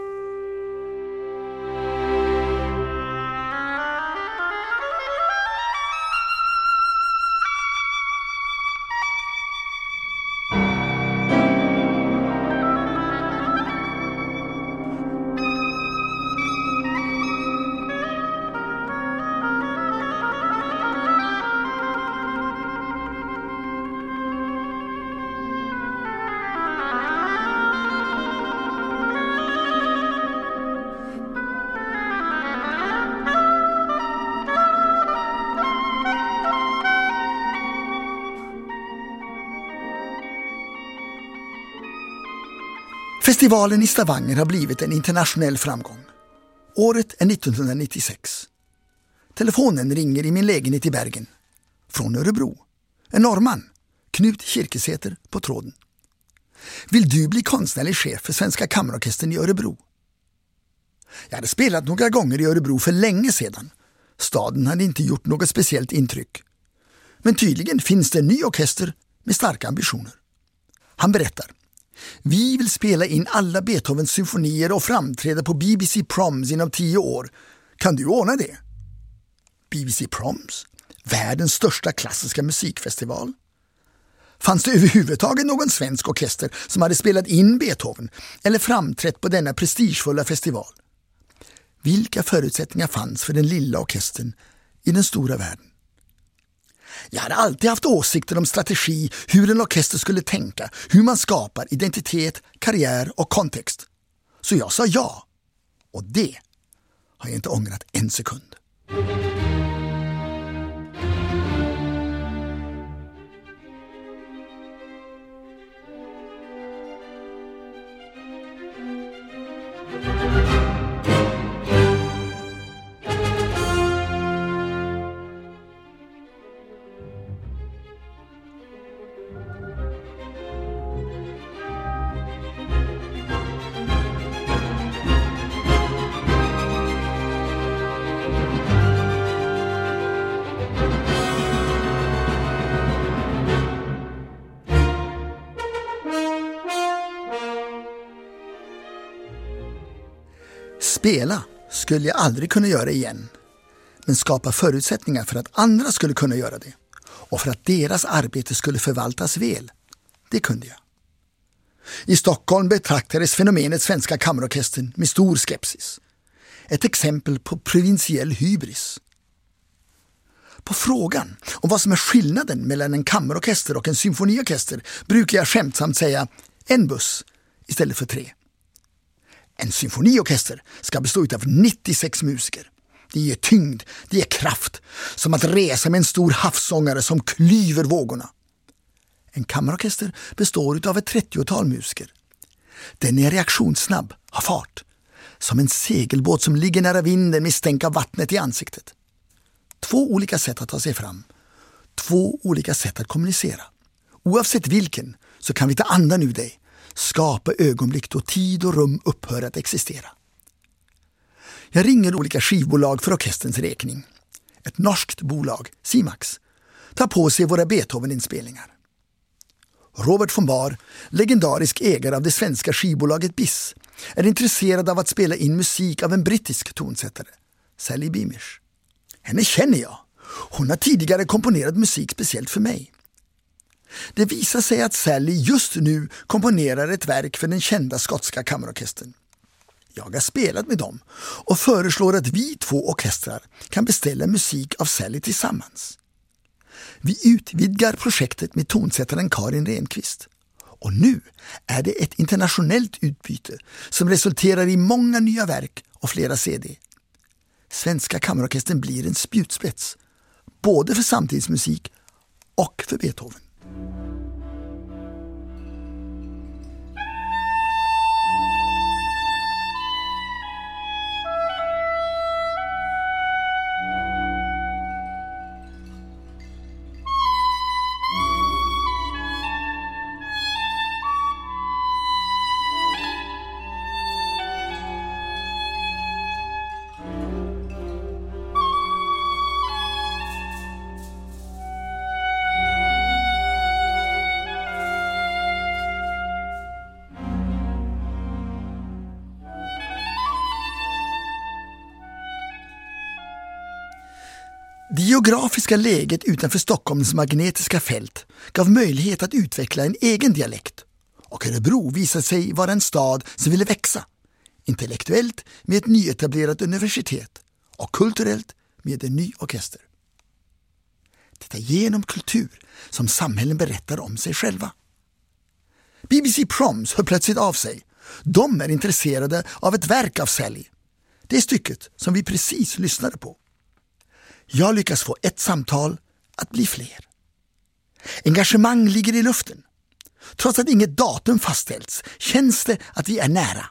Festivalen i Stavanger har blivit en internationell framgång. Året är 1996. Telefonen ringer i min lägenhet i Bergen. Från Örebro. En norrman, Knut Kirkesäter, på tråden. Vill du bli konstnärlig chef för Svenska kammarorkestern i Örebro? Jag hade spelat några gånger i Örebro för länge sedan. Staden hade inte gjort något speciellt intryck. Men tydligen finns det en ny orkester med starka ambitioner. Han berättar. Vi vill spela in alla Beethovens symfonier och framträda på BBC Proms inom 10 år. Kan du ordna det? BBC Proms? Världens största klassiska musikfestival? Fanns det överhuvudtaget någon svensk orkester som hade spelat in Beethoven eller framträtt på denna prestigefulla festival? Vilka förutsättningar fanns för den lilla orkestern i den stora världen? Jag hade alltid haft åsikter om strategi, hur en orkester skulle tänka, hur man skapar identitet, karriär och kontext. Så jag sa ja. Och det har jag inte ångrat en sekund. Spela skulle jag aldrig kunna göra igen, men skapa förutsättningar för att andra skulle kunna göra det och för att deras arbete skulle förvaltas väl, det kunde jag. I Stockholm betraktades fenomenet Svenska kammarorkestern med stor skepsis. Ett exempel på provinsiell hybris. På frågan om vad som är skillnaden mellan en kammarorkester och en symfoniorkester brukar jag skämtsamt säga en buss istället för 3. En symfoniorkester ska bestå av 96 musiker. Det ger tyngd, det ger kraft, som att resa med en stor havsångare som klyver vågorna. En kammarorkester består av ett 30-tal musiker. Den är reaktionssnabb, har fart, som en segelbåt som ligger nära vinden med stänk av vattnet i ansiktet. 2 olika sätt att ta sig fram, 2 olika sätt att kommunicera. Oavsett vilken så kan vi ta andan ur dig. Skapa ögonblick då tid och rum upphör att existera. Jag ringer olika skivbolag för orkesterns räkning. Ett norskt bolag, Simax, tar på sig våra Beethoven-inspelningar. Robert von Bahr, legendarisk ägare av det svenska skivbolaget BIS, är intresserad av att spela in musik av en brittisk tonsättare, Sally Beamish. Henne känner jag. Hon har tidigare komponerat musik speciellt för mig. Det visar sig att Sally just nu komponerar ett verk för den kända skotska kammarorkestern. Jag har spelat med dem och föreslår att vi 2 orkestrar kan beställa musik av Sally tillsammans. Vi utvidgar projektet med tonsättaren Karin Renqvist. Och nu är det ett internationellt utbyte som resulterar i många nya verk och flera CD. Svenska kammarorkestern blir en spjutspets, både för samtidsmusik och för Beethoven. Det geografiska läget utanför Stockholms magnetiska fält gav möjlighet att utveckla en egen dialekt. Och Örebro visade sig vara en stad som ville växa. Intellektuellt med ett nyetablerat universitet och kulturellt med en ny orkester. Det är genom kultur som samhällen berättar om sig själva. BBC Proms hör plötsligt av sig. De är intresserade av ett verk av Sally. Det stycket som vi precis lyssnade på. Jag lyckas få ett samtal att bli fler. Engagemang ligger i luften. Trots att inget datum fastställts känns det att vi är nära.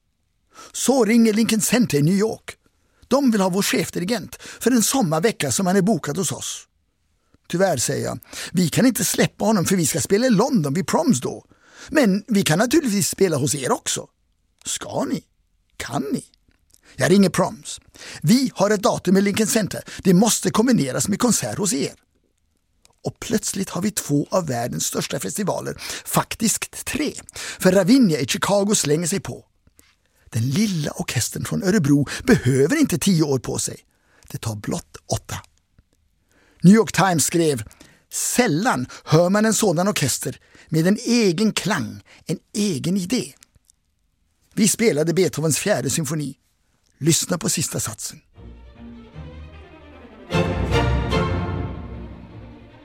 Så ringer Lincoln Center i New York. De vill ha vår chefdirigent för en sommarvecka som han är bokad hos oss. Tyvärr, säger jag, vi kan inte släppa honom för vi ska spela i London vid Proms då. Men vi kan naturligtvis spela hos er också. Ska ni? Kan ni? Jag ringer Proms. Vi har ett datum i Lincoln Center. Det måste kombineras med konsert hos er. Och plötsligt har vi 2 av världens största festivaler. Faktiskt 3. För Ravinia i Chicago slänger sig på. Den lilla orkestern från Örebro behöver inte 10 år på sig. Det tar blott 8. New York Times skrev: sällan hör man en sådan orkester med en egen klang, en egen idé. Vi spelade Beethovens 4:e symfoni. Lyssna på sista satsen.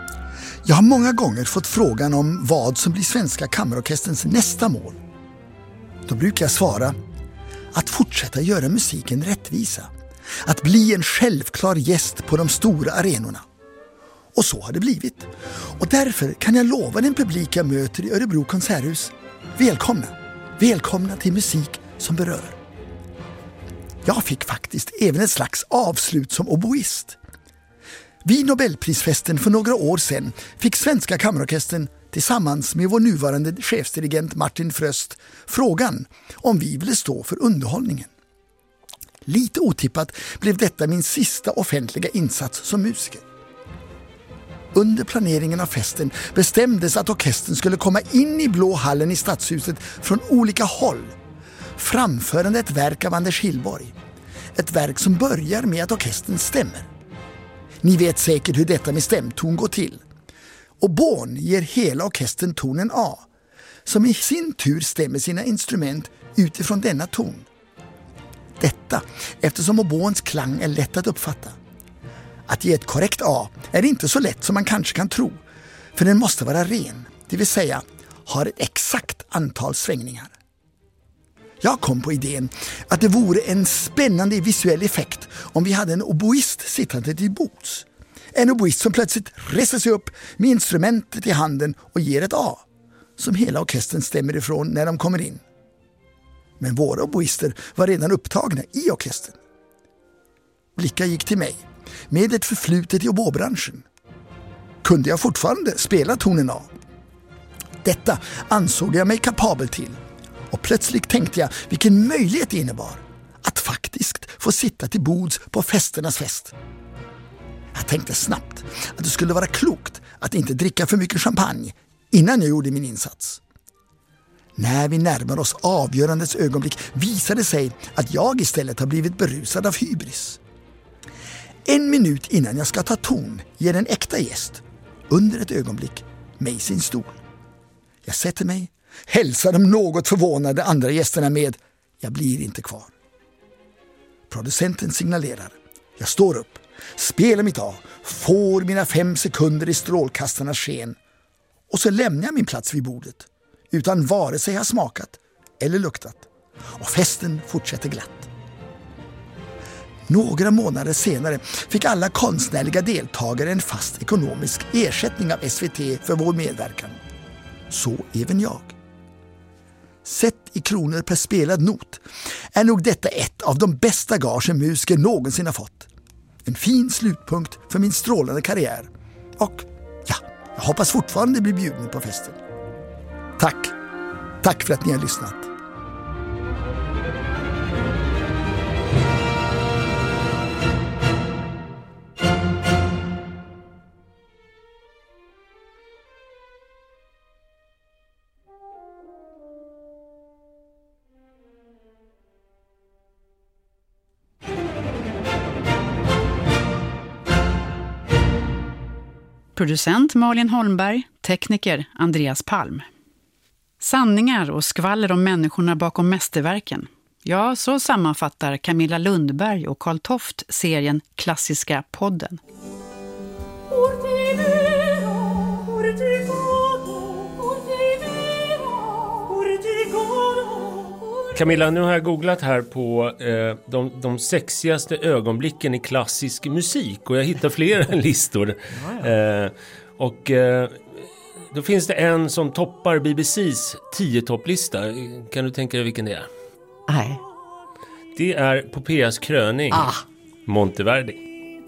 Jag har många gånger fått frågan om vad som blir Svenska Kammarorkesterns nästa mål. Då brukar jag svara att fortsätta göra musiken rättvisa. Att bli en självklar gäst på de stora arenorna. Och så har det blivit. Och därför kan jag lova den publik jag möter i Örebro konserthus: välkomna. Välkomna till musik som berör. Jag fick faktiskt även ett slags avslut som oboist. Vid Nobelprisfesten för några år sedan fick Svenska Kammarorkestern tillsammans med vår nuvarande chefsdirigent Martin Fröst frågan om vi ville stå för underhållningen. Lite otippat blev detta min sista offentliga insats som musiker. Under planeringen av festen bestämdes att orkestern skulle komma in i Blå hallen i Stadshuset från olika håll, framförande ett verk av Anders Hillborg. Ett verk som börjar med att orkestern stämmer. Ni vet säkert hur detta med stämton går till. Oboen ger hela orkestern tonen A, som i sin tur stämmer sina instrument utifrån denna ton. Detta eftersom oboens klang är lätt att uppfatta. Att ge ett korrekt A är inte så lätt som man kanske kan tro, för den måste vara ren, det vill säga har ett exakt antal svängningar. Jag kom på idén att det vore en spännande visuell effekt om vi hade en oboist sittande till bords. En oboist som plötsligt reser sig upp med instrumentet i handen och ger ett A, som hela orkestern stämmer ifrån när de kommer in. Men våra oboister var redan upptagna i orkestern. Blickar gick till mig, med ett förflutet i oboebranschen. Kunde jag fortfarande spela tonen A? Detta ansåg jag mig kapabel till. Och plötsligt tänkte jag vilken möjlighet det innebar att faktiskt få sitta till bords på festernas fest. Jag tänkte snabbt att det skulle vara klokt att inte dricka för mycket champagne innan jag gjorde min insats. När vi närmar oss avgörandets ögonblick visade det sig att jag istället har blivit berusad av hybris. 1 minut innan jag ska ta ton ger en äkta gäst, under ett ögonblick, mig sin stol. Jag sätter mig, hälsar de något förvånade andra gästerna med: jag blir inte kvar. Producenten signalerar. Jag står upp, spelar mitt A, får mina 5 sekunder i strålkastarnas sken och så lämnar jag min plats vid bordet utan vare sig har smakat eller luktat, och festen fortsätter glatt. Några månader senare fick alla konstnärliga deltagare en fast ekonomisk ersättning av SVT för vår medverkan. Så även jag. Sett i kronor per spelad not är nog detta ett av de bästa gagen musiker någonsin har fått. En fin slutpunkt för min strålande karriär. Och ja, jag hoppas fortfarande bli bjuden på festen. Tack. Tack för att ni har lyssnat. Producent Malin Holmberg, tekniker Andreas Palm. Sanningar och skvaller om människorna bakom mästerverken. Ja, så sammanfattar Camilla Lundberg och Carl Toft serien Klassiska podden. Camilla, nu har jag googlat här på de sexigaste ögonblicken i klassisk musik och jag hittar flera listor. Då finns det en som toppar BBCs 10-topplista. Kan du tänka dig vilken det är? Nej. Det är Popeas kröning, Monteverdi.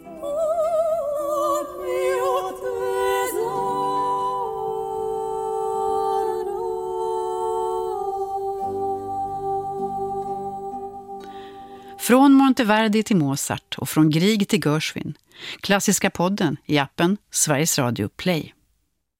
Från Monteverdi till Mozart och från Grieg till Gershwin. Klassiska podden i appen Sveriges Radio Play.